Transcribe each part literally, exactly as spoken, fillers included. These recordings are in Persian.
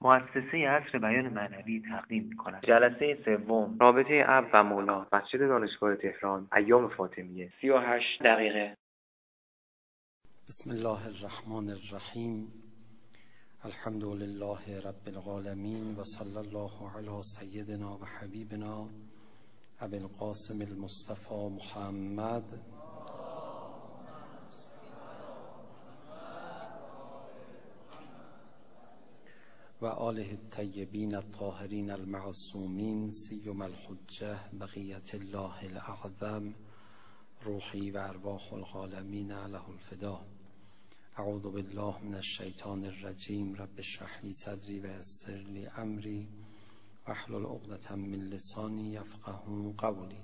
مؤسسه عصر بیان معنوی تقدیم می‌کند. جلسه سوم، رابطه اب و مولا، مسجد دانشگاه تهران، ایام فاطمیه، سی و هشت دقیقه. بسم الله الرحمن الرحیم. الحمد لله رب العالمین و صلی الله علی سیدنا و حبیبنا ابی القاسم المصطفى محمد و آله الطیبین الطاهرین المعصومین سیم الحجه بقیت الله الاعظم روحی و ارواح العالمین له الفدا. اعوذ بالله من الشیطان الرجیم. رب اشرح لی صدری و یسر لی امری واحلل عقدة من لسانی یفقهوا قولی.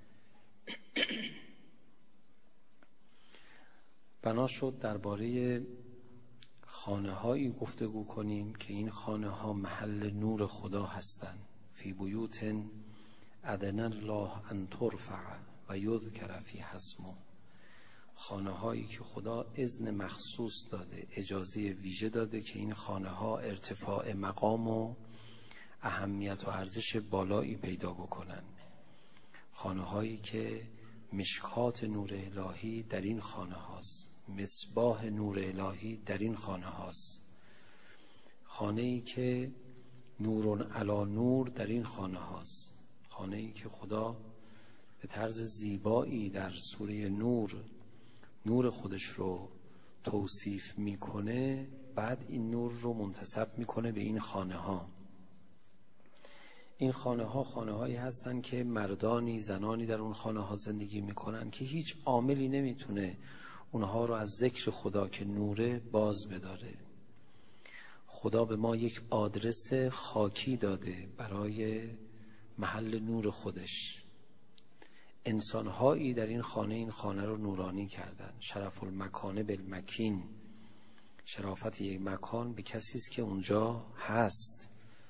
بنا شد درباره خانه هایی گفتگو کنیم که این خانه ها محل نور خدا هستند. فی بیوت اذن الله ان ترفع و یذکر فیها اسمه. خانه هایی که خدا اذن مخصوص داده، اجازه ویژه داده که این خانه ها ارتفاع مقام و اهمیت و ارزش بالایی پیدا بکنن. خانه هایی که مشکات نور الهی در این خانه هاست، مصباح نور الهی در این خانه هاست. خانه ای که نورون علی نور در این خانه هاست. خانه ای که خدا به طرز زیبایی در سوره نور نور خودش رو توصیف میکنه، بعد این نور رو منتسب میکنه به این خانه ها. این خانه ها خانه هایی هستن که مردانی زنانی در اون خانه ها زندگی میکنن که هیچ عاملی نمیتونه اونها رو از ذکر خدا که نوره باز بداره. خدا به ما یک آدرس خاکی داده برای محل نور خودش. انسانهایی در این خانه این خانه رو نورانی کردن. شرف المکان بالمکین. شرافت یک مکان به کسی است که اونجا هست.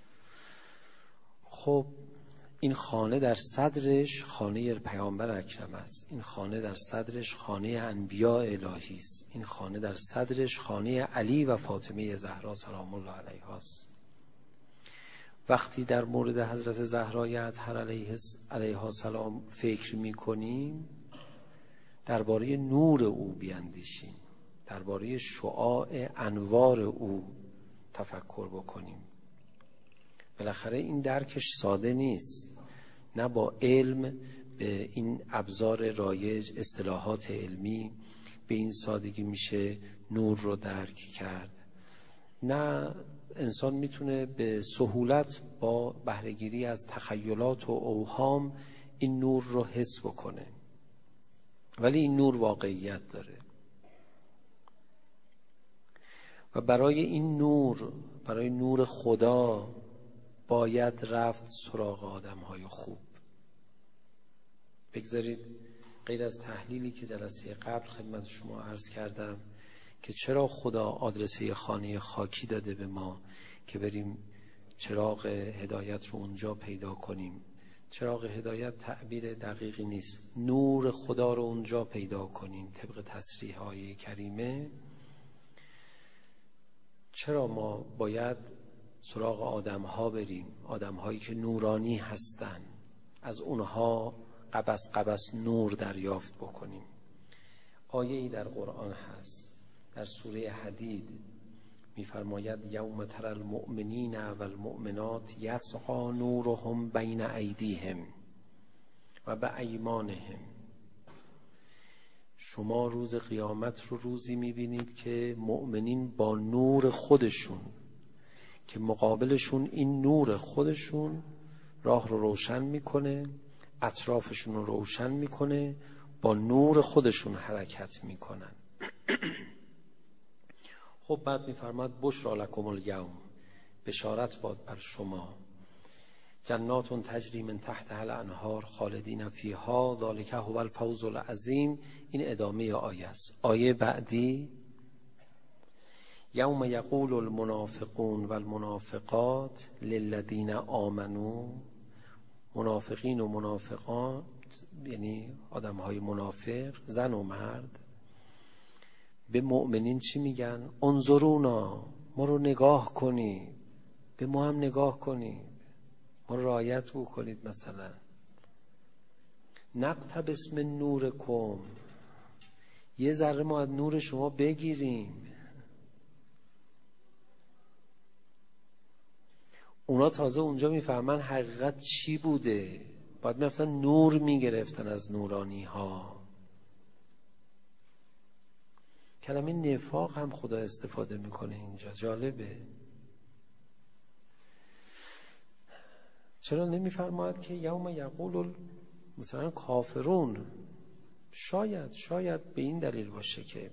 خب این خانه در صدرش خانه پیامبر اکرم است. این خانه در صدرش خانه انبیاء الهی است. این خانه در صدرش خانه علی و فاطمه زهرا سلام الله علیها است. وقتی در مورد حضرت زهرای اطهر علیها سلام فکر میکنیم، درباره نور او بیاندیشیم، درباره شعاع انوار او تفکر بکنیم. بالاخره این درکش ساده نیست. نه با علم به این ابزار رایج، اصطلاحات علمی، به این سادگی میشه نور رو درک کرد. نه انسان میتونه به سهولت با بهره‌گیری از تخیلات و اوهام این نور رو حس بکنه. ولی این نور واقعیت داره و برای این نور، برای نور خدا باید رفت سراغ آدم‌های خوب. بگذارید غیر از تحلیلی که جلسه قبل خدمت شما عرض کردم که چرا خدا آدرسه خانه خاکی داده به ما که بریم چراغ هدایت رو اونجا پیدا کنیم. چراغ هدایت تعبیر دقیقی نیست. نور خدا رو اونجا پیدا کنیم طبق تصریح های کریمه. چرا ما باید سراغ آدم ها بریم؟ آدم هایی که نورانی هستن، از اونها قبس قبس نور دریافت بکنیم. آیه ای در قرآن هست، در سوره حدید می‌فرماید یوم تری المؤمنین و المؤمنات یسعی نورهم بین ایدیهم و بایمانهم. شما روز قیامت رو روزی می‌بینید که مؤمنین با نور خودشون که مقابلشون این نور خودشون راه رو روشن میکنه، اطرافشون رو روشن میکنه، با نور خودشون حرکت میکنن. خب بعد میفرماد بشری لکم الیوم، بشارت باد بر شما، جنات تجری من تحتها الانهار خالدین فیها ذلک هو الفوز العظیم. این ادامه آیه است. آیه بعدی یوم یقول المنافقون والمنافقات للذین آمنوا. منافقین و منافقات یعنی آدم های منافق، زن و مرد، به مؤمنین چی میگن؟ انظرونا، ما رو نگاه کنید، به ما هم نگاه کنید، ما رعایت بکنید. مثلا نقتبس من نورکم، یه ذره ما از نور شما بگیریم. اونا تازه اونجا میفهمن حقیقت چی بوده، باید میرفتن نور میگرفتن از نورانی ها. کلمه نفاق هم خدا استفاده میکنه اینجا، جالبه. چرا نمیفرماید که یوم یقول مثلا کافرون؟ شاید شاید به این دلیل باشه که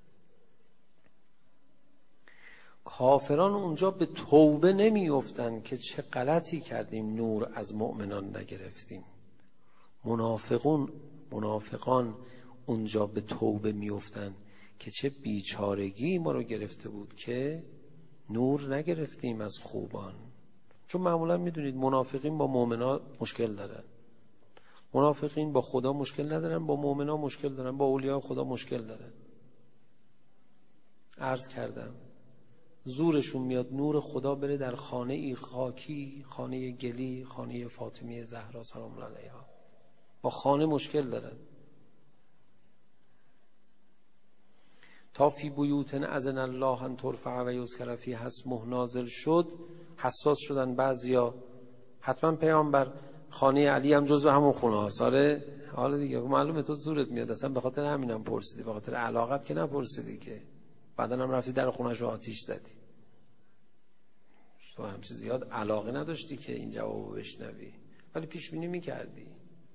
کافران اونجا به توبه نمیافتن که چه غلطی کردیم نور از مؤمنان نگرفتیم. منافقون منافقان اونجا به توبه میافتن که چه بیچارگی ما رو گرفته بود که نور نگرفتیم از خوبان. چون معمولا میدونید منافقین با مؤمنان مشکل دارن، منافقین با خدا مشکل ندارن، با مؤمنان مشکل دارن، با اولیاء خدا مشکل دارن. عرض کردم زورشون میاد نور خدا بره در خانه ای خاکی، خانه گلی، خانه فاطمه زهرا سلام الله علیها. با خانه مشکل دارن. تا فی بیوتن اذن الله ان ترفع و یذکر فیها اسمه نازل شد، حساس شدن بعضیا. حتما پیامبر خانه علی هم جزو همون خونه هاست. آره حالا دیگه معلومه تو زورت میاد، اصلا به خاطر همینم پرسیدی، به خاطر علاقت که نپرسیدی که. بعدن هم رفتی در خونش رو آتیش زدی. تو همچه زیاد علاقه نداشتی که این جوابو بشنوی، ولی پیش بینی میکردی.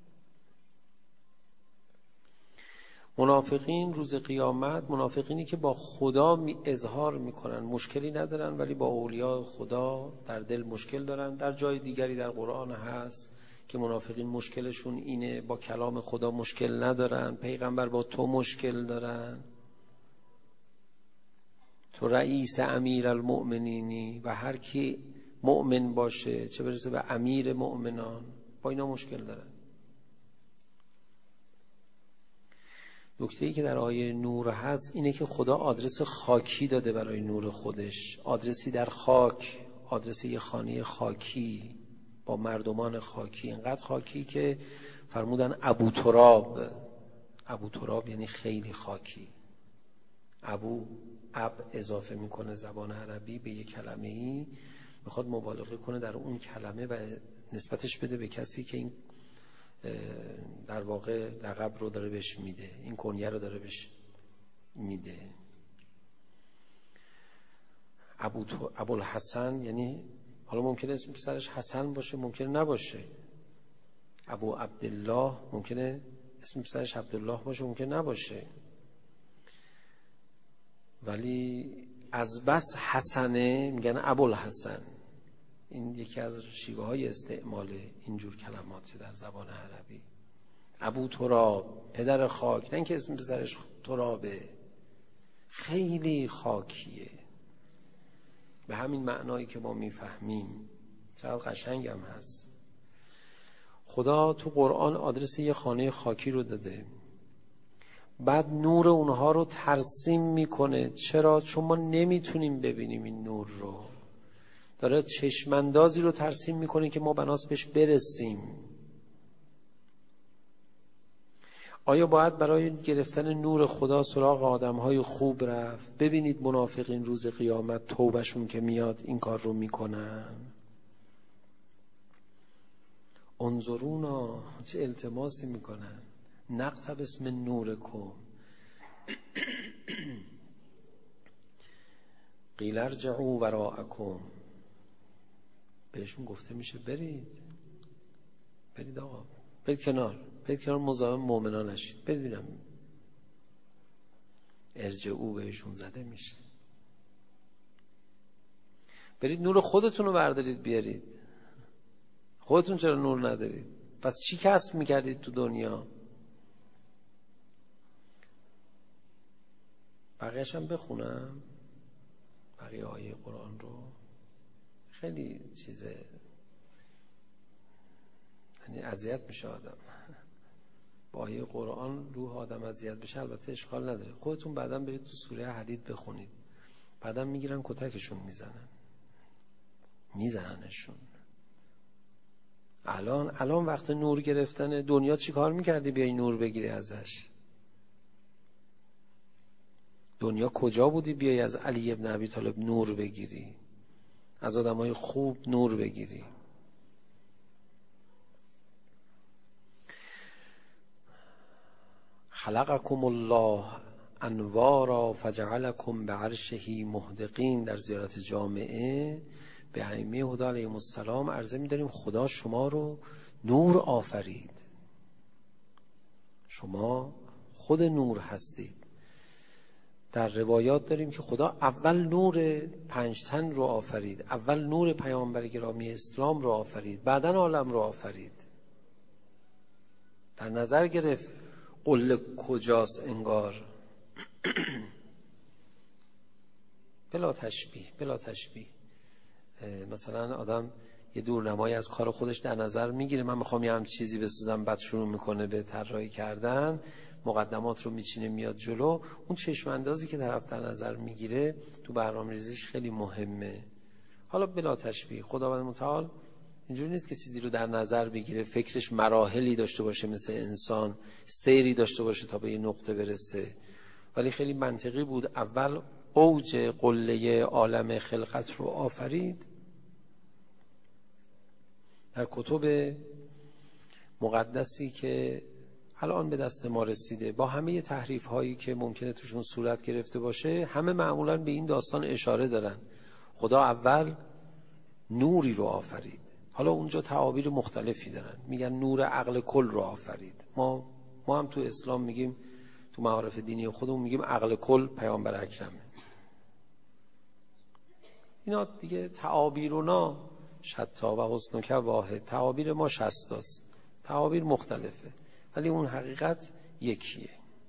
منافقین روز قیامت، منافقینی که با خدا می اظهار میکنن مشکلی ندارن، ولی با اولیاء خدا در دل مشکل دارن. در جای دیگری در قرآن هست که منافقین مشکلشون اینه، با کلام خدا مشکل ندارن، پیغمبر با تو مشکل دارن، تو رئیس امیر المؤمنینی و هر کی مؤمن باشه چه برسه به امیر مؤمنان، با اینا مشکل دارن. نکته‌ای که در آیه نور هست اینه که خدا آدرس خاکی داده برای نور خودش، آدرسی در خاک، آدرس یه خانه خاکی با مردمان خاکی، اینقدر خاکی که فرمودن ابو تراب. ابو تراب یعنی خیلی خاکی. ابو اب اضافه میکنه زبان عربی به یک کلمه ای، میخواد مبالغه کنه در اون کلمه و نسبتش بده به کسی که این در واقع لقب رو داره بهش میده، این کنیه رو داره بهش میده. ابو ابوالحسن یعنی حالا ممکنه اسم پسرش حسن باشه، ممکنه نباشه. ابو عبدالله ممکنه اسم پسرش عبدالله باشه، ممکنه نباشه. ولی از بس حسنه میگن ابوالحسن. این یکی از شیوه های استعمال اینجور کلمات در زبان عربی. ابو تراب، پدر خاک، نه اینکه اسم پسرش ترابه، خیلی خاکیه به همین معنایی که ما میفهمیم. چقدر قشنگ هم هست. خدا تو قرآن آدرس یه خانه خاکی رو داده، بعد نور اونها رو ترسیم میکنه. چرا؟ چون ما نمیتونیم ببینیم این نور رو. داره چشماندازی رو ترسیم میکنه که ما بناس بهش برسیم. آیا باید برای گرفتن نور خدا سراغ آدمهای خوب رفت؟ ببینید منافقین روز قیامت توبهشون که میاد این کار رو میکنن. انظرونا، چه التماسی میکنن. نقتبس من نورکم قیل ارجعوا وراءکم. بهشون گفته میشه برید برید آقا، برید کنار، برید کنار، مزاحم مؤمنان نشید، برید. ببینم ارجعوا بهشون زده میشه. برید نور خودتون رو بردارید بیارید. خودتون چرا نور ندارید؟ پس چی کسب میکردید تو دنیا؟ بقیه‌اش هم بخونم، بقیه آیه قرآن رو. خیلی چیزه، یعنی اذیت میشه آدم با آیه قرآن. روح آدم اذیت بشه البته اشکال نداره. خودتون بعداً برید تو سوره حدید بخونید، بعداً میگیرن کتکشون میزنن. میزننشون. الان الان وقت نور گرفتن دنیا چی کار میکردی بیای نور بگیری ازش؟ دنیا کجا بودی بیای از علی ابن ابی طالب نور بگیری، از آدمای خوب نور بگیری؟ خلقکم الله انوارا فجعلکم بعرشه مهدقین. در زیارت جامعه به ائمه هدی علیهم السلام عرضه می‌داریم خدا شما رو نور آفرید، شما خود نور هستید. در روایات داریم که خدا اول نور پنجتن رو آفرید، اول نور پیامبر گرامی اسلام رو آفرید، بعدن عالم رو آفرید. در نظر گرفت قله کجاست انگار. بلا تشبیه بلا تشبیه. مثلا آدم یه دورنمایی از کار خودش در نظر میگیره، من میخوام یه هم چیزی بسازم، بعد شروع میکنه به طراحی کردن، مقدمات رو میچینه میاد جلو. اون چشم اندازی که طرف در نظر میگیره تو برنامه‌ریزیش خیلی مهمه. حالا بلا تشبیه، خداوند متعال اینجوری نیست که چیزی رو در نظر بگیره، فکرش مراحلی داشته باشه مثل انسان، سیری داشته باشه تا به یه نقطه برسه. ولی خیلی منطقی بود اول اوج قله عالم خلقت رو آفرید. در کتب مقدسی که الان به دست ما رسیده با همه تحریف هایی که ممکنه توشون صورت گرفته باشه، همه معمولاً به این داستان اشاره دارن. خدا اول نوری رو آفرید. حالا اونجا تعابیر مختلفی دارن، میگن نور عقل کل رو آفرید. ما ما هم تو اسلام میگیم، تو معارف دینی خودمون میگیم عقل کل پیامبر اکرمه. اینا دیگه تعابیرنا شتا و حسن که واحد. تعابیر ما شستاست، تعابیر مختلفه، ولی اون حقیقت یکیه.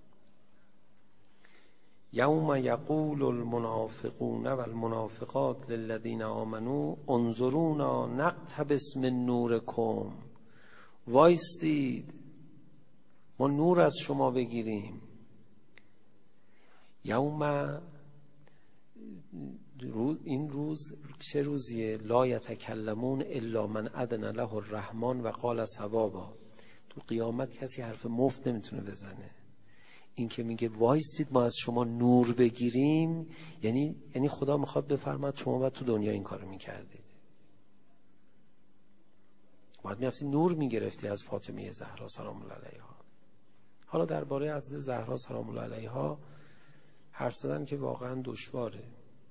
یوم یقول المنافقون والمنافقات للذین آمنوا انظرونا نقتبس من نورکم. وایسید ما نور از شما بگیریم. یوم، این روز چه روزیه؟ لا یتکلمون الا من اذن له الرحمن و قال صوابا. تو قیامت کسی حرف مفت نمیتونه بزنه. این که میگه وایسید ما از شما نور بگیریم، یعنی یعنی خدا میخواد بفرماد شما باید تو دنیا این کارو میکردید، باید میرفتی نور میگرفتی از فاطمه زهرا سلام الله علیها. حالا درباره حضرت زهرا سلام الله علیها حرف زدن که واقعا دشواره.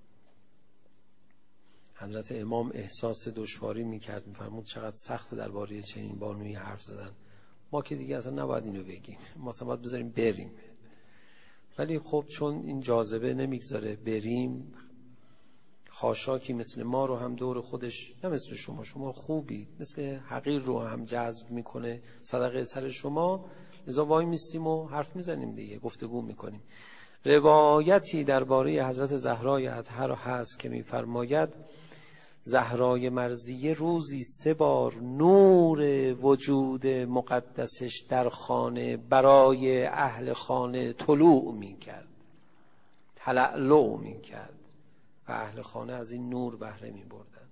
حضرت امام احساس دشواری میکرد، میفرمود چقدر سخت درباره چنین بانویی حرف زدن. ما که دیگه اصلا نباید اینو بگیم، ما اصلا باید بذاریم بریم. ولی خب چون این جاذبه نمیگذاره بریم، خاشاکی مثل ما رو هم دور خودش، نه مثل شما، شما خوبی، مثل حقیر رو هم جذب میکنه صدقه سر شما، لذا وای میستیم و حرف میزنیم دیگه، گفتگو میکنیم. روایتی درباره حضرت زهرای اطهر هست که میفرماید زهرای مرضیه روزی سه بار نور وجود مقدسش در خانه برای اهل خانه طلوع میکرد، تلألؤ میکرد و اهل خانه از این نور بهره میبردن.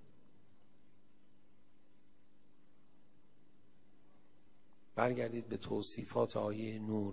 برگردید به توصیفات آیه نور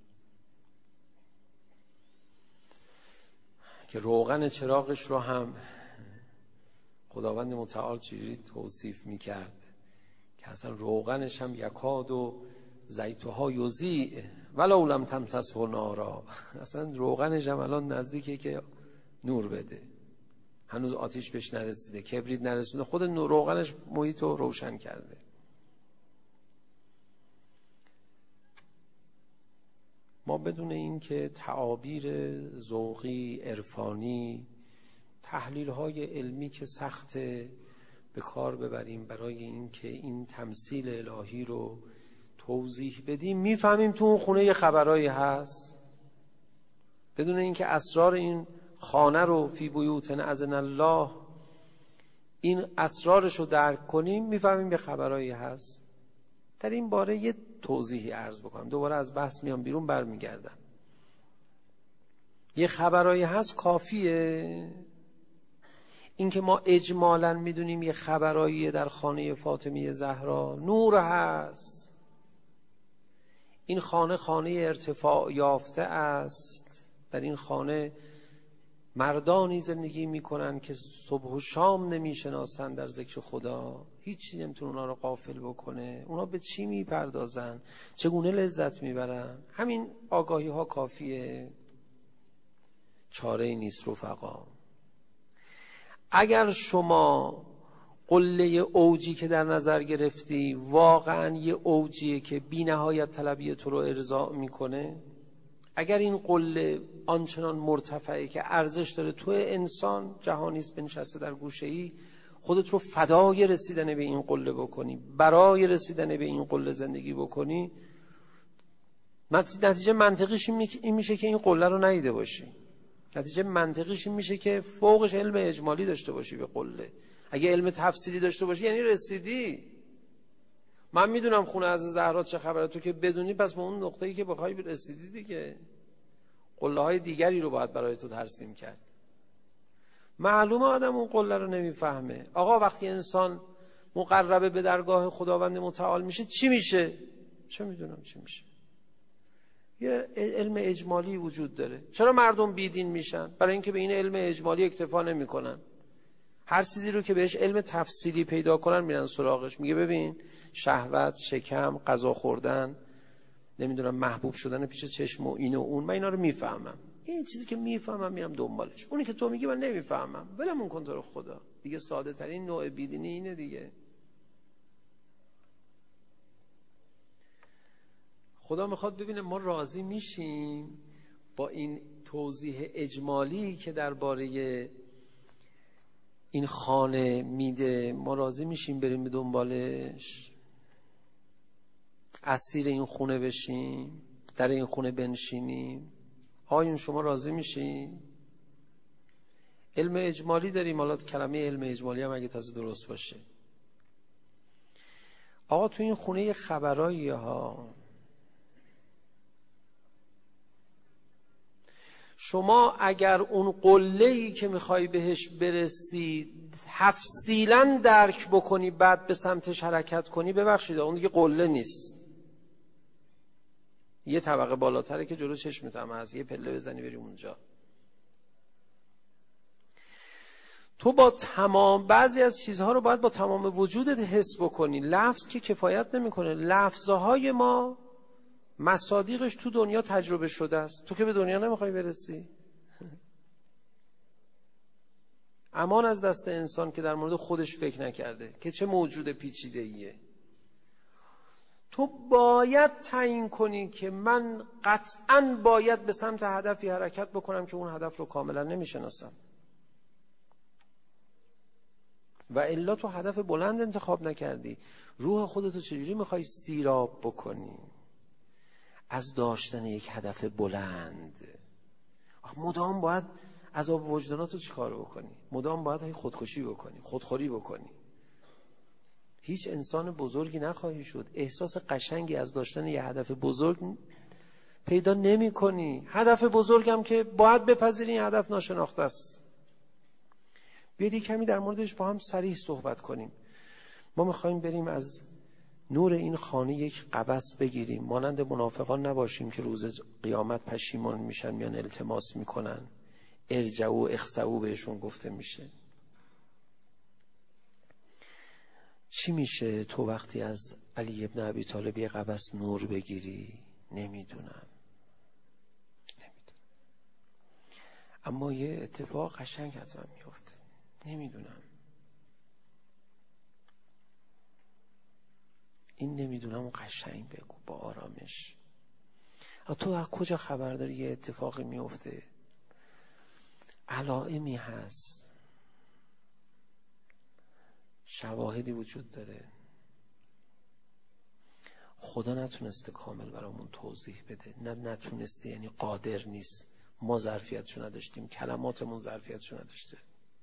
که روغن چراغش رو هم خداوند متعال چجوری توصیف میکرد که اصلا روغنش هم یکاد و زیتها یضیء ولو لم تمسسه نارا. اصلا روغنش هم الان نزدیکه که نور بده، هنوز آتیش بهش نرسیده، کبریت نرسیده، خود روغنش محیط رو روشن کرده. ما بدون این که تعابیر ذوقی عرفانی، تحلیل های علمی که سخت به کار ببریم برای این که این تمثیل الهی رو توضیح بدیم، میفهمیم تو اون خونه یه خبرایی هست. بدون این که اسرار این خانه رو فی بیوت اذن الله، این اسرارش رو درک کنیم، میفهمیم یه خبرایی هست. در این باره یه توضیحی عرض بکنم، دوباره از بحث میام بیرون برمیگردم. یه خبرایی هست کافیه؟ این که ما اجمالاً میدونیم یه خبرایی در خانه فاطمه زهرا نور هست، این خانه خانه ارتفاع یافته است، در این خانه مردانی زندگی میکنن که صبح و شام نمیشناسن در ذکر خدا، هیچی نمیتونه اونا رو غافل بکنه. اونا به چی میپردازن؟ چگونه لذت میبرن؟ همین آگاهی ها کافیه، چاره نیست رفقا. اگر شما قله اوجی که در نظر گرفتی واقعا یه اوجیه که بی نهایت طلبی تو رو ارضاء میکنه، اگر این قله آنچنان مرتفعه که ارزش داره تو انسان جهانیست بنشسته در گوشه‌ای خودت رو فدای رسیدن به این قله بکنی، برای رسیدن به این قله زندگی بکنی، نتیجه منطقیش این میشه که این قله رو ندیده باشی. نتیجه منطقیش این میشه که فوقش علم اجمالی داشته باشی به قله. اگه علم تفصیلی داشته باشی یعنی رسیدی. من میدونم خونه از زهرا چه خبره، تو که بدونی پس به اون نقطه‌ای که بخوای رسیدی دیگه. قله های دیگری رو باید برای تو ترسیم کرد. معلومه آدم اون قله رو نمیفهمه. آقا وقتی انسان مقرب به درگاه خداوند متعال میشه چی میشه؟ چه میدونم چی میشه. یه علم اجمالی وجود داره. چرا مردم بیدین میشن؟ برای اینکه به این علم اجمالی اکتفا نمیکنن. هر چیزی رو که بهش علم تفصیلی پیدا کنن میرن سراغش. میگه ببین شهوت، شکم، غذا خوردن، نمیدونم محبوب شدن پیش چشم و این و اون، من اینا رو میفهمم. این چیزی که میفهمم میرم دنبالش. اونی که تو میگی من نمیفهمم، ولمون کن تو رو خدا. دیگه ساده ترین نوع بیدینی اینه دیگه. خدا میخواد ببینه ما راضی میشیم با این توضیح اجمالی که درباره این خانه میده، ما راضی میشیم بریم به دنبالش، اسیر این خونه بشیم، در این خونه بنشینیم. آیون شما راضی میشین؟ علم اجمالی داریم، حالا کلمه علم اجمالی هم اگه تازه درست باشه. آقا تو این خونه خبرایی ها، شما اگر اون قله‌ای که میخوای بهش برسی تفصیلاً درک بکنی بعد به سمتش حرکت کنی، ببخشید اون دیگه قله نیست. یه طبقه بالاتره که جلو چشمت هم هست، یه پله بزنی بری اونجا. تو با تمام بعضی از چیزها رو باید با تمام وجودت حس بکنی. لفظ که کفایت نمیکنه. لفظهای ما مصادیقش تو دنیا تجربه شده است. تو که به دنیا نمیخوای برسی. امان از دست انسان که در مورد خودش فکر نکرده که چه موجود پیچیده ایه. تو باید تعیین کنی که من قطعاً باید به سمت هدفی حرکت بکنم که اون هدف رو کاملا نمیشناسم، و الا تو هدف بلند انتخاب نکردی. روح خودتو چجوری میخوای سیراب بکنی از داشتن یک هدف بلند؟ مدام باید عذاب وجداناتو چیکار بکنی؟ مدام باید خودکشی بکنی، خودخوری بکنی. هیچ انسان بزرگی نخواهی شد. احساس قشنگی از داشتن یه هدف بزرگ پیدا نمی کنی. هدف بزرگم که باید بپذیری این هدف ناشناخته است. بیایید کمی در موردش با هم صریح صحبت کنیم. ما میخوایم بریم از نور این خانه یک قبس بگیریم، مانند منافقان نباشیم که روز قیامت پشیمان میشن، میان التماس میکنن، ارجعوا اخسئوا بهشون گفته میشه. چی میشه تو وقتی از علی ابن ابی طالب یه قبس نور بگیری؟ نمیدونم نمیدونم اما یه اتفاق قشنگ حتما میفته. نمیدونم. این نمیدونم قشنگ بگو با آرامش. تو از کجا خبر داری یه اتفاقی میفته؟ علائمی هست، شواهدی وجود داره. خدا نتونسته کامل برامون توضیح بده. نه نتونسته یعنی قادر نیست. ما ظرفیتشو نداشتیم، کلماتمون ظرفیتشو نداشته.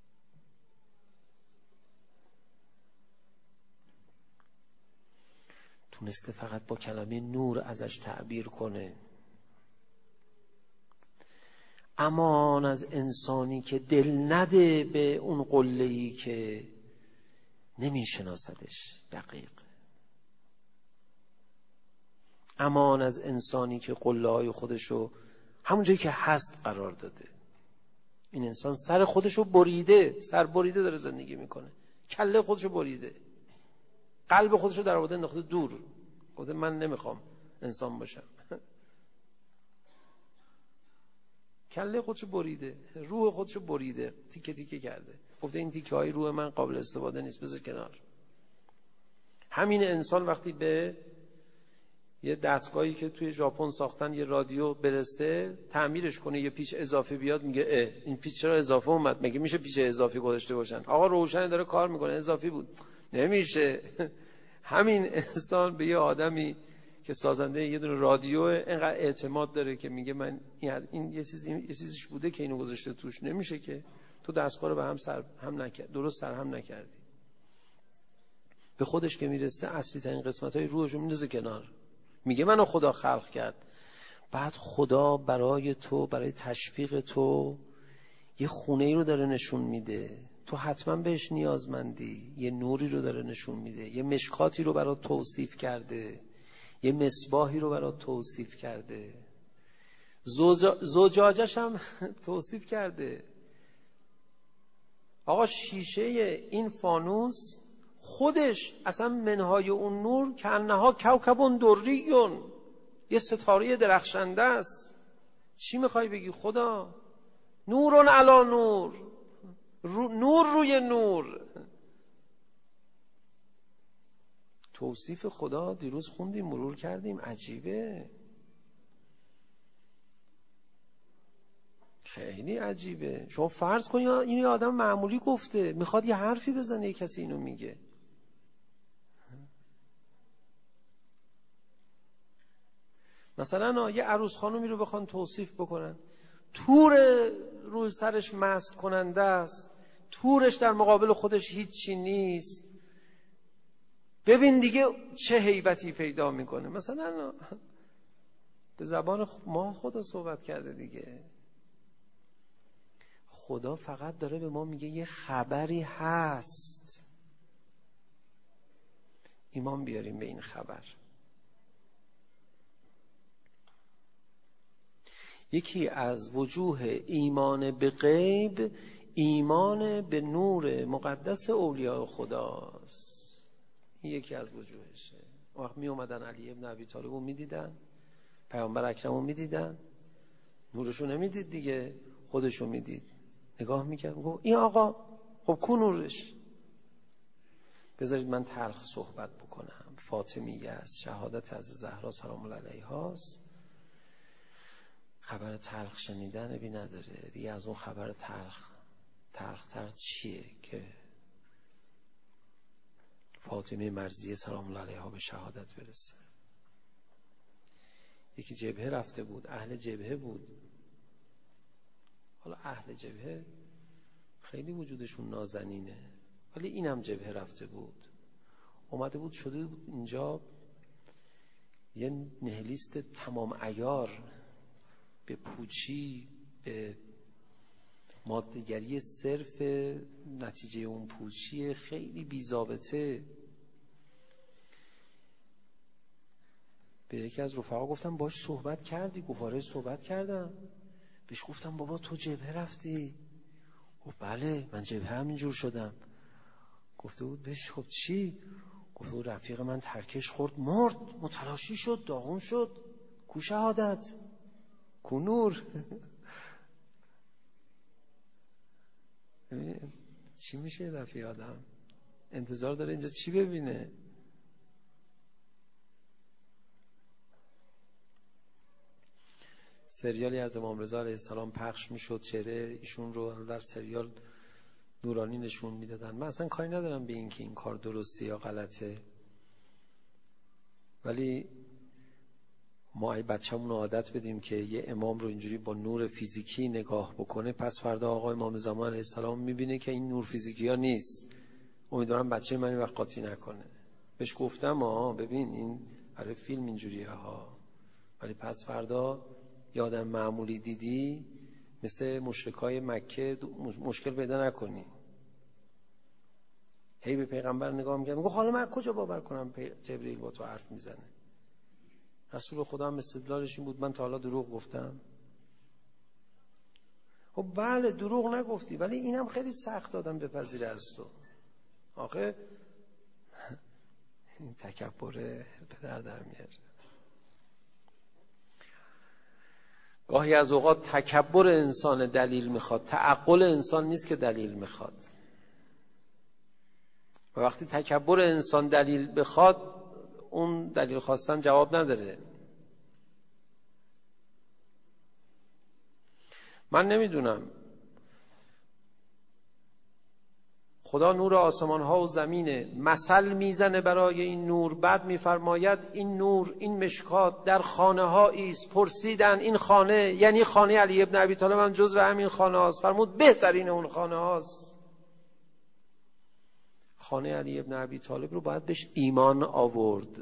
تونسته فقط با کلمه نور ازش تعبیر کنه. امان از انسانی که دل نده به اون قله‌ای که نمیشناسدش دقیق. امان از انسانی که قله‌های خودشو همون جایی که هست قرار داده. این انسان سر خودشو بریده، سر بریده داره زندگی میکنه، کله خودشو بریده، قلب خودشو در آورده انداخته دور، گفته من نمیخوام انسان باشم. کله خودشو بریده، روح خودشو بریده، تیکه تیکه کرده، گفته این تیکه های روح من قابل استفاده نیست، بذار کنار. همین انسان وقتی به یه دستگاهی که توی ژاپن ساختن یه رادیو برسه، تعمیرش کنه، یه پیچ اضافی بیاد، میگه اه این پیچ چرا اضافه اومد؟ مگه میشه پیچ اضافی گذاشته باشن؟ آقا روشن داره کار میکنه، اضافی بود. نمیشه. همین انسان به یه آدمی که سازنده یه دونه رادیو اینقدر اعتماد داره که میگه من این یه چیزی یه چیزیش بوده که اینو گذاشته توش. نمیشه که تو دستگاه رو به هم سر هم نکرد، درست سر هم نکردی. به خودش که میرسه اصلی ترین قسمت‌های روحش رو میندازه کنار، میگه منو خدا خلق کرد. بعد خدا برای تو، برای تشویق تو یه خونه‌ای رو داره نشون میده، تو حتما بهش نیازمندی. یه نوری رو داره نشون میده، یه مشکاتی رو برات توصیف کرده، یه مصباحی رو برات توصیف کرده، زوجا... زوجاجش هم توصیف کرده. آقا شیشه این فانوس خودش اصلا منهای اون نور که انها کوکبون دریون، یه ستاره درخشنده است. چی میخوای بگی خدا؟ نورون علا نور، رو... نور روی نور. توصیف خدا دیروز خوندیم، مرور کردیم، عجیبه، خیلی عجیبه. شما فرض کن این یه آدم معمولی گفته، میخواد یه حرفی بزنه، یه کسی اینو میگه. مثلا یه عروس خانومی رو بخوان توصیف بکنن، تور روی سرش مست کننده است، تورش در مقابل خودش هیچی نیست، ببین دیگه چه هیبتی پیدا میکنه. مثلا به زبان ما خدا صحبت کرده دیگه. خدا فقط داره به ما میگه یه خبری هست، ایمان بیاریم به این خبر. یکی از وجوه ایمان به غیب ایمان به نور مقدس اولیاء خداست. این یکی از وجوهشه. وقت می اومدن علی ابن ابی طالب رو می دیدن، پیامبر اکرم رو می دیدن، نورشو نمی دید دیگه، خودشو می دید، نگاه می کرد، گفت این آقا خب کو نورش؟ بذارید من تلخ صحبت بکنم. فاطمیه است، شهادت از زهرا سلام الله علیها است. خبر تلخ شنیدن بی نداره دیگه. از اون خبر تلخ تلخ تر چیه که فاطمه مرضیه سلام الله علیها به شهادت برسه؟ یکی جبهه رفته بود، اهل جبهه بود. حالا اهل جبهه خیلی وجودشون نازنینه، ولی اینم جبهه رفته بود، اومده بود شده بود اینجا یه نهلیست تمام عیار، به پوچی، به ماده‌گری صرف، نتیجه اون پوچی خیلی بی‌ضابطه. به یکی از رفقا گفتم باش صحبت کردی؟ گفت آره صحبت کردم. بهش گفتم بابا تو جبهه رفتی؟ گفت بله من جبهه همینجور شدم. گفته بود بهش خب چی؟ گفته بود رفیق من ترکش خورد مرد، متلاشی شد، داغون شد. کو شهادت؟ کو نور؟ چی میشه دفعه آدم انتظار داره اینجا چی ببینه؟ سریالی از امام رضا علیه السلام پخش میشد، چهره ایشون رو در سریال نورانی نشون میدادن. من اصلا کاری ندارم به این که این کار درسته یا غلطه، ولی ما ای بچه‌مون رو عادت بدیم که یه امام رو اینجوری با نور فیزیکی نگاه بکنه، پس فردا آقا امام زمان علیه السلام میبینه که این نور فیزیکی ها نیست. امیدوارم بچه من این وقت قاطی نکنه. بهش گفتم آه ببین این برای فیلم اینجوریه ها، ولی پس فردا یه آدم معمولی دیدی مثل مشرکای مکه مشکل پیدا نکنی. هی به پیغمبر نگاه میکنم میگه حالا من کجا باور کنم جبرئیل با تو حرف میزنه؟ رسول خدا هم استدلالش این بود من تا حالا دروغ گفتم؟ خب بله دروغ نگفتی، ولی اینم خیلی سخت آدم بپذیره از تو. آخه این تکبر پدر در میاره. گاهی از اوقات تکبر انسان دلیل میخواد، تعقل انسان نیست که دلیل میخواد. و وقتی تکبر انسان دلیل بخواد، اون دلیل خواستن جواب نداره. من نمیدونم، خدا نور آسمان ها و زمینه، مثل میزنه برای این نور، بعد میفرماید این نور، این مشکات در خانه هایی است. پرسیدن این خانه یعنی خانه علی ابن ابی طالب هم جزو همین خانه هاست. فرمود بهترین اون خانه هاست. خانه علی ابن ابی طالب رو باید بهش ایمان آورد.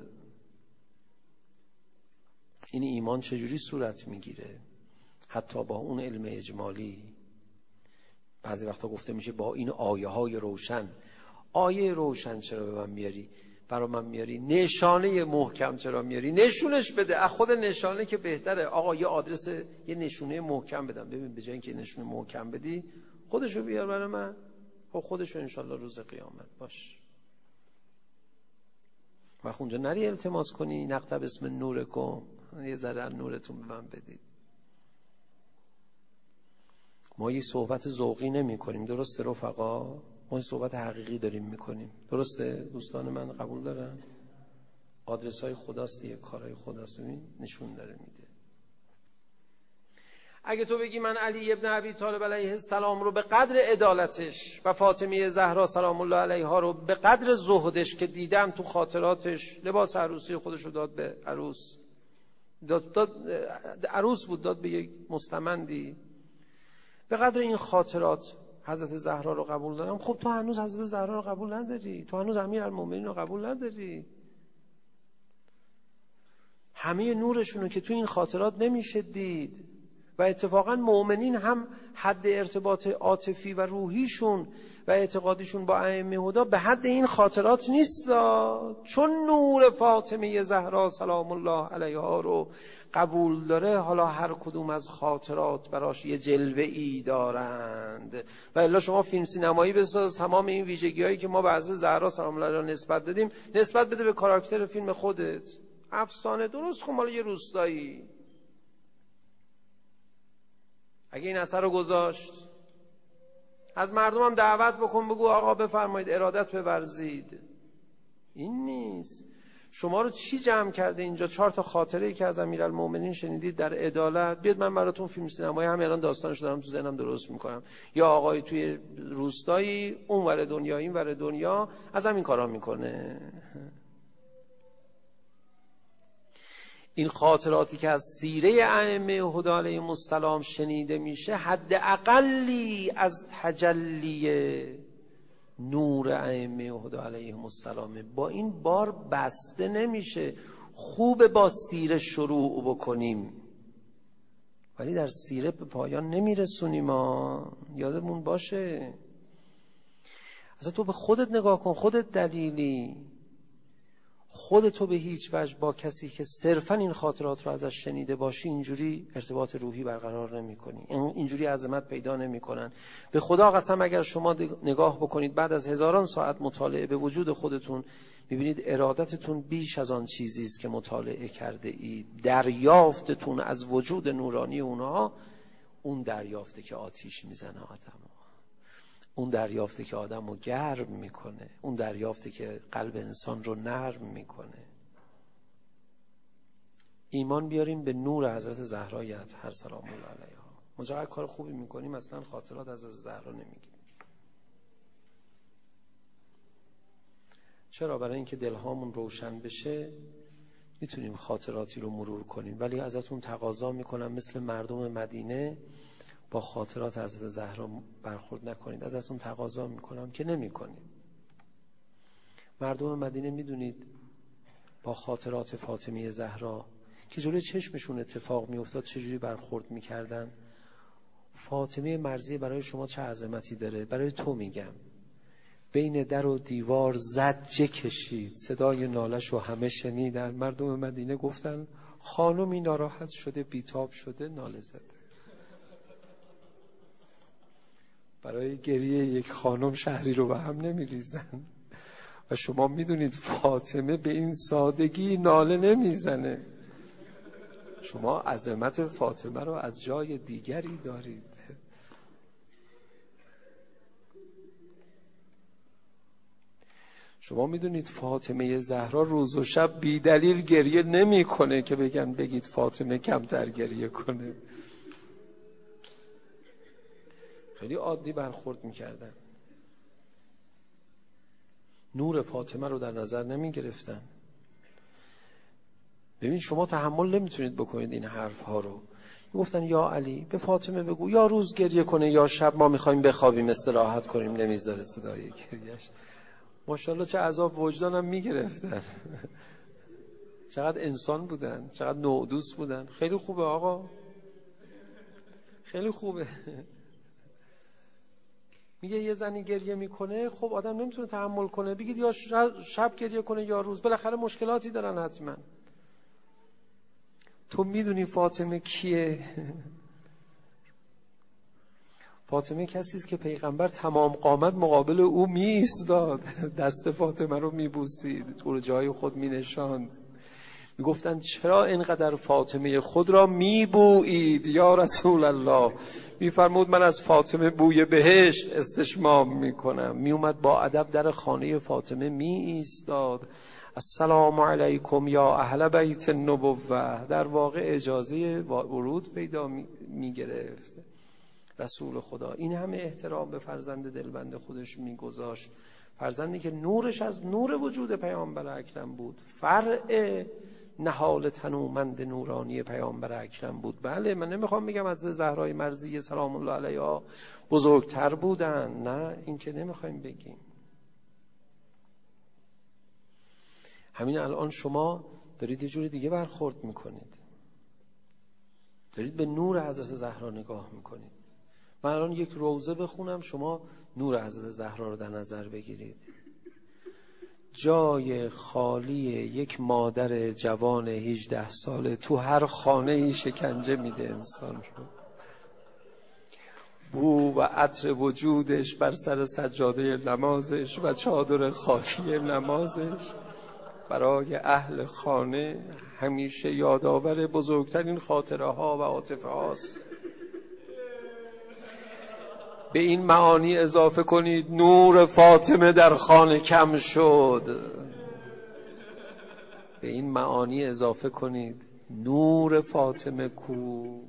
این ایمان چجوری صورت میگیره؟ حتی با اون علم اجمالی. بعضی وقتا گفته میشه با این آیه های روشن. آیه روشن چرا به من میاری؟ برای من میاری؟ نشانه محکم چرا میاری؟ نشونش بده. از خود نشانه که بهتره. آقا یه آدرس، یه نشونه محکم بدم. ببین به جای اینکه نشونه محکم بدی، خودشو بیار برای من. خب خودشو انشالله روز قیامت باش. و اونجا نری التماس کنی نقطب اسم نورکم، یه ذره نورتون به من بدید. ما یه صحبت ذوقی نمی کنیم، درسته رفقا؟ ما یه صحبت حقیقی داریم میکنیم، درسته؟ دوستان من قبول دارن؟ آدرس های خداست دیگه، کارهای خداست، ببین نشون داره میده. اگه تو بگی من علی ابن ابی طالب علیه السلام رو به قدر عدالتش و فاطمه زهرا سلام الله علیها رو به قدر زهدش که دیدم تو خاطراتش، لباس عروسی خودش رو داد به عروس، داد, داد عروس بود داد به یک مستمندی، به قدر این خاطرات حضرت زهرا رو قبول دارم. خب تو هنوز حضرت زهرا رو قبول نداری، تو هنوز امیرالمومنین رو قبول نداری. همه نورشون رو که تو این خاطرات نمیشه دید. و اتفاقا مؤمنین هم حد ارتباط عاطفی و روحیشون و اعتقادیشون با ائمه هدا به حد این خاطرات نیست، چون نور فاطمه زهرا سلام الله علیها رو قبول داره. حالا هر کدوم از خاطرات براش یه جلوه ای دارند. و الا شما فیلم سینمایی بساز، تمام این ویژگی هایی که ما به حضرت زهرا سلام الله علیها نسبت دادیم نسبت بده به کاراکتر فیلم خودت. افسانه درست کن مال یه روستایی. اگه این اثر رو گذاشت، از مردم هم دعوت بکن، بگو آقا بفرمایید ارادت بورزید. این نیست. شما رو چی جمع کرده اینجا؟ چهار تا خاطره‌ای که از امیرالمومنین شنیدید در عدالت. بیاد من براتون فیلم سینمایی هم الان داستانش دارم تو ذهنم درست میکنم. یا آقای توی روستایی اون ور دنیا این ور دنیا از همین کارا میکنه. این خاطراتی که از سیره ائمه هدا علیهم السلام شنیده میشه حد اقلی از تجلی نور ائمه هدا علیهم السلام. با این بار بسته نمیشه. خوبه با سیره شروع بکنیم ولی در سیره به پایان نمیرسونیم. ما یادمون باشه. اصلا تو به خودت نگاه کن، خودت دلیلی. خودتو به هیچ وجه با کسی که صرفا این خاطرات رو ازش شنیده باشی اینجوری ارتباط روحی برقرار نمی کنی، اینجوری عظمت پیدا نمی کنن. به خدا قسم اگر شما نگاه بکنید بعد از هزاران ساعت مطالعه به وجود خودتون میبینید ارادتتون بیش از آن چیزی است که مطالعه کرده اید. دریافتتون از وجود نورانی اونها اون دریافته که آتیش میزنه آدم، اون دریافته که آدم رو گرم میکنه، اون دریافته که قلب انسان رو نرم میکنه. ایمان بیاریم به نور حضرت زهرای اطهر سلام الله علیها. ما چقدر کار خوبی میکنیم اصلا خاطرات حضرت زهرا نمیگیم. چرا؟ برای اینکه دلهامون روشن بشه میتونیم خاطراتی رو مرور کنیم، ولی ازتون تقاضا میکنم مثل مردم مدینه با خاطرات حضرت زهرا برخورد نکنید. ازتون تقاضا میکنم که نمی کنید. مردم مدینه میدونید با خاطرات فاطمه زهرا که جلوی چشمشون اتفاق میافتاد چجوری برخورد میکردن؟ فاطمه مرضیه برای شما چه عظمتی داره؟ برای تو میگم. بین در و دیوار زجه کشید، صدای نالش رو همه شنیدن. مردم مدینه گفتن خانمی ناراحت شده، بیتاب شده، ناله زده. برای گریه یک خانم شهری رو به هم نمیریزن. و شما میدونید فاطمه به این سادگی ناله نمیزنه. شما عظمت فاطمه رو از جای دیگری دارید. شما میدونید فاطمه زهرا روز و شب بی دلیل گریه نمی کنه که بگن بگید فاطمه کمتر گریه کنه. خیلی عادی برخورد میکردن. نور فاطمه رو در نظر نمی گرفتن. ببین شما تحمل نمیتونید بکنید این حرف ها رو. گفتن یا علی به فاطمه بگو یا روز گریه کنه یا شب، ما میخوایم بخوابیم استراحت کنیم. نمیذاره صدای گریهش. ماشاءالله چه عذاب وجدانم میگرفتن. چقدر انسان بودن، چقدر نودوست بودن. خیلی خوبه آقا، خیلی خوبه. میگه یه زنی گریه میکنه، خب آدم نمیتونه تحمل کنه، بگید یا شب گریه کنه یا روز، بالاخره مشکلاتی دارن حتما. تو میدونی فاطمه کیه؟ فاطمه کسی است که پیغمبر تمام قامت مقابل او می ایستاد، دست فاطمه رو میبوسید، او رو جای خود مینشاند. میگفتن چرا اینقدر فاطمه خود را میبویید یا رسول الله؟ میفرمود من از فاطمه بوی بهشت استشمام میکنم. میومد با ادب در خانه فاطمه می ایستاد. السلام علیکم یا اهل بیت النبوه. در واقع اجازه ورود پیدا میگرفت رسول خدا. این همه احترام به فرزند دلبند خودش میگذاشت، فرزندی که نورش از نور وجود پیامبر اکرم بود، فرع نهال تنومند نورانی پیامبر اکرم بود. بله من نمیخوام بگم از زهرای مرضیه سلام الله علیها بزرگتر بودن، نه این که نمیخوایم بگیم. همین الان شما دارید یه جوری دیگه برخورد میکنید، دارید به نور حضرت زهرا نگاه میکنید. من الان یک روزه بخونم، شما نور حضرت زهرا رو در نظر بگیرید. جای خالی یک مادر جوان هجده ساله تو هر خانه ای شکنجه میده انسان رو. بو و عطر وجودش بر سر سجاده نمازش و چادر خاکی نمازش برای اهل خانه همیشه یادآور بزرگترین خاطره ها و عاطفه هاست. به این معانی اضافه کنید نور فاطمه در خانه کم شد. به این معانی اضافه کنید نور فاطمه کو.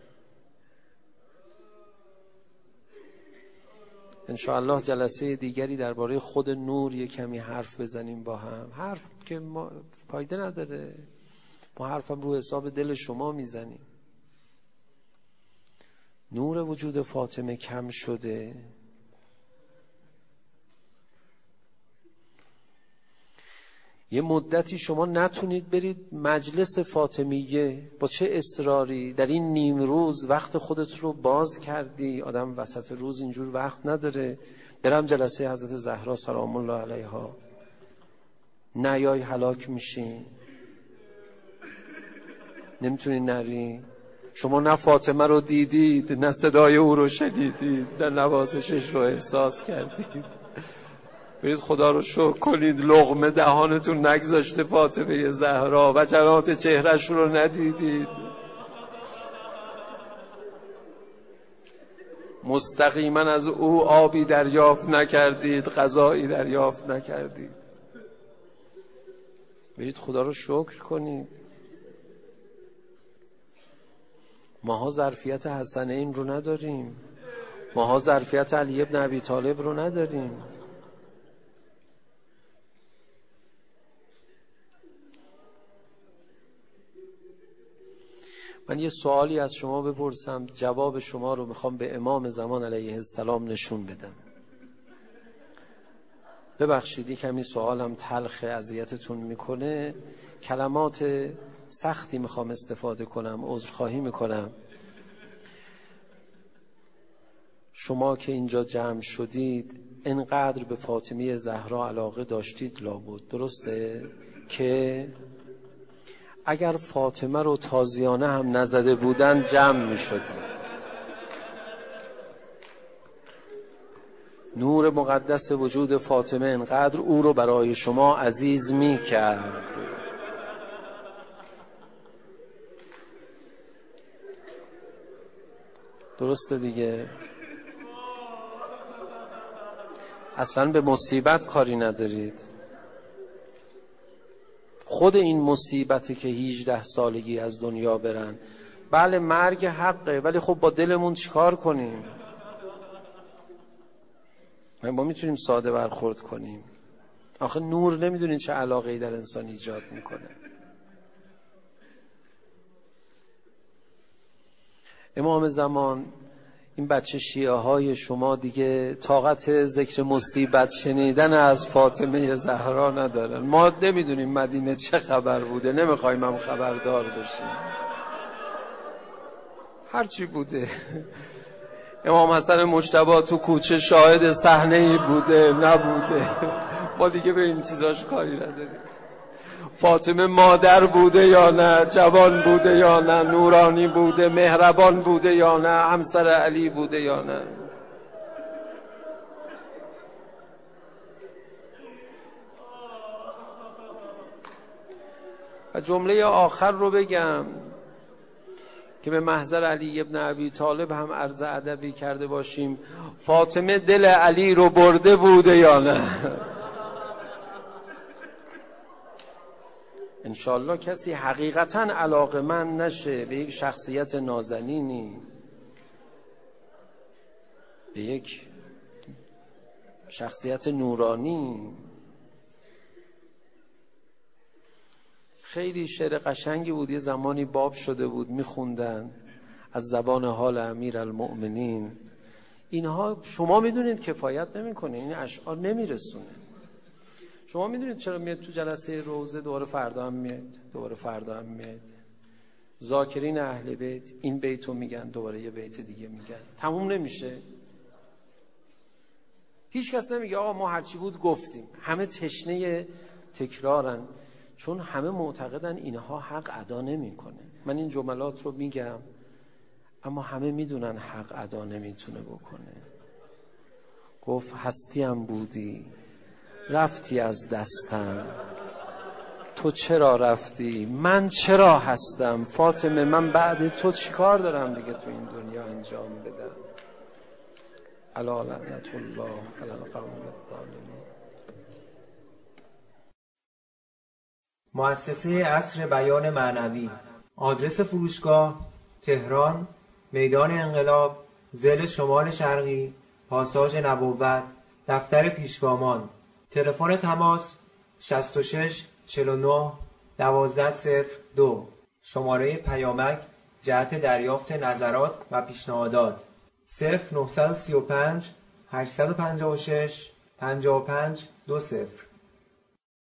انشاءالله جلسه دیگری درباره خود نور یک کمی حرف بزنیم با هم. حرف که ما فایده نداره، ما حرفم رو حساب دل شما میزنیم. نور وجود فاطمه کم شده. یه مدتی شما نتونید برید مجلس فاطمیه، با چه اصراری در این نیم روز وقت خودت رو باز کردی. آدم وسط روز اینجور وقت نداره. برم جلسه حضرت زهرا سلام الله علیها، نیای هلاک میشین، نمیتونی نری. شما نه فاطمه رو دیدید، نه صدای او رو شنیدید، نه نوازشش رو احساس کردید. برید خدا رو شکر کنید لقمه دهانتون نگذاشته فاطمه زهرا، و جرات چهرش رو ندیدید، مستقیما از او آبی دریافت نکردید، غذایی دریافت نکردید. برید خدا رو شکر کنید. ماها ظرفیت حسنین رو نداریم، ماها ظرفیت علی ابن ابی طالب رو نداریم. من یه سوالی از شما بپرسم، جواب شما رو میخوام به امام زمان علیه السلام نشون بدم. ببخشید کمی سوالم تلخ، اذیتتون میکنه، کلمات سختی میخوام استفاده کنم، عذرخواهی میکنم. شما که اینجا جمع شدید انقدر به فاطمه زهرا علاقه داشتید لابد، درسته؟ که اگر فاطمه رو تازیانه هم نزده بودن جمع می شدید. نور مقدس وجود فاطمه انقدر او رو برای شما عزیز می کرد. درسته دیگه؟ اصلا به مصیبت کاری ندارید. خود این مصیبتی که هجده سالگی از دنیا برن، بله مرگ حقه، ولی خب با دلمون چیکار کنیم؟ ما میتونیم ساده برخورد کنیم؟ آخه نور نمیدونین چه علاقه‌ای در انسان ایجاد میکنه. امام زمان این بچه شیعه های شما دیگه طاقت ذکر مصیبت شنیدن از فاطمه زهرا ندارن. ما نمیدونیم مدینه چه خبر بوده، نمیخوایم هم خبردار بشیم. هرچی بوده. امام حسن مجتبی تو کوچه شاهد صحنه‌ای بوده نبوده، ما دیگه به این چیزاش کاری نداریم. فاطمه مادر بوده یا نه، جوان بوده یا نه، نورانی بوده، مهربان بوده یا نه، همسر علی بوده یا نه. و جمله آخر رو بگم که به محضر علی ابن ابی طالب هم عرض ادبی کرده باشیم. فاطمه دل علی رو برده بوده یا نه؟ انشالله کسی حقیقتاً علاقه‌مند نشه به یک شخصیت نازنینی، به یک شخصیت نورانی. خیلی شعر قشنگی بود، یه زمانی باب شده بود میخوندن از زبان حال امیر المؤمنین. اینها شما میدونید کفایت نمیکنه، این اشعار نمیرسونه. شما میدونید چرا میاد تو جلسه روزه دوباره فردا هم میاد، دوباره فردا هم میاد. ذاکرین اهل بیت این بیتو میگن، دوباره یه بیت دیگه میگن، تموم نمیشه. هیچ کس نمیگه آقا ما هرچی بود گفتیم. همه تشنه تکرارن، چون همه معتقدن اینها حق ادا نمیکنه. من این جملات رو میگم اما همه میدونن حق ادا نمیتونه بکنه. گفت هستیم بودی رفتی از دستم، تو چرا رفتی من چرا هستم. فاطمه من بعد تو چیکار دارم دیگه تو این دنیا انجام بدم. الا لعنت الله علی القوم الظالمین. مؤسسه عصر بیان معنوی. آدرس فروشگاه تهران، میدان انقلاب، ضلع شمال شرقی، پاساژ نبوت، دفتر پیشگامان. تلفن تماس شصت و شش چهل و نه دوازده صفر دو. شماره پیامک جهت دریافت نظرات و پیشنهادات صفر نه سه پنج هشت پنج شش پنج پنج دو صفر.